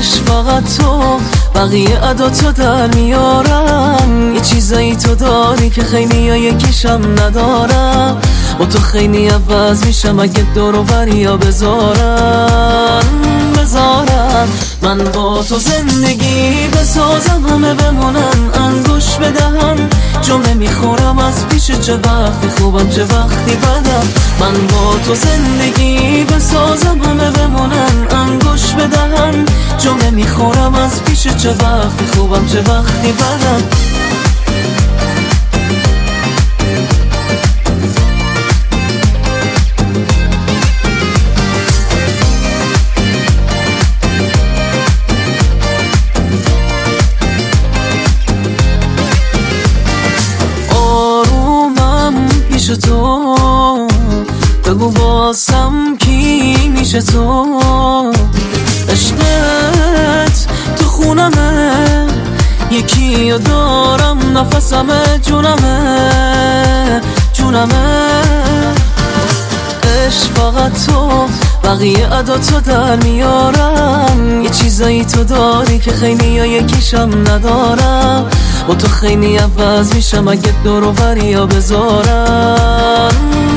عشق فقط تو، بقیه عداتو در میارن. یه چیزایی تو داری که خیلی ها یکیشم ندارن. با تو خیلی عوض میشم اگه دور و بریا بذارن. من با تو زندگی بسازم، همه بمونن انگوش بدهن. جمله میخورم از پیش، چه وقتی خوبم چه وقتی بدم. من با تو زندگی بسازم، همه بمونن انگوش بدهن. جمله میخورم از پیش، چه وقتی خوبم چه وقتی بدم. تو بگو واسم کی میشه تو؟ عشقت تو خونمه، یکی رو دارم نفسمه، جونمه. عشق فقط تو، بقیه عداتو در میارن. یه چیزایی تو داری که خیلی ها یکیشم ندارم. با تو خیلی عوض میشم اگه دور و بریا بذارن.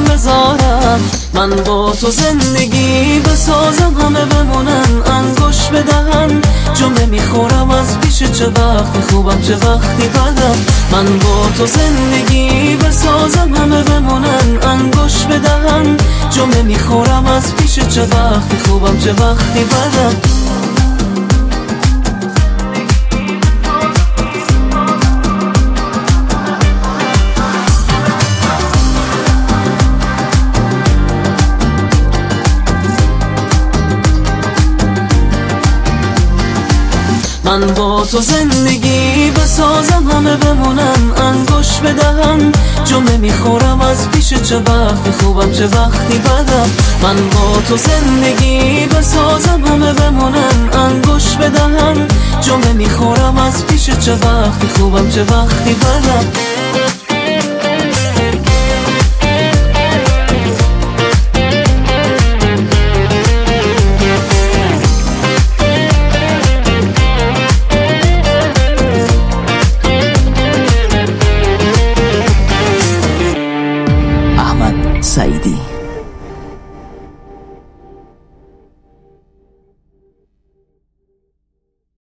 من با تو زندگی بسازم، همه بمونن انگوش بدهن. جمله میخورم از پیش، چه وقتی خوبم چه وقتی بدم. من با تو زندگی بسازم، همه بمونن انگوش بدهن. جمله میخورم از پیش، چه وقتی خوبم چه وقتی بدم. من با تو زندگی بسازم، همه بمونن انگوش بدهن. جمله میخورم از پیش، چه وقتی خوبم چه وقتی بدم. من با تو زندگی بسازم، همه بمونن انگوش بدهن. جمله میخورم از پیش، چه وقتی خوبم چه وقتی بدم.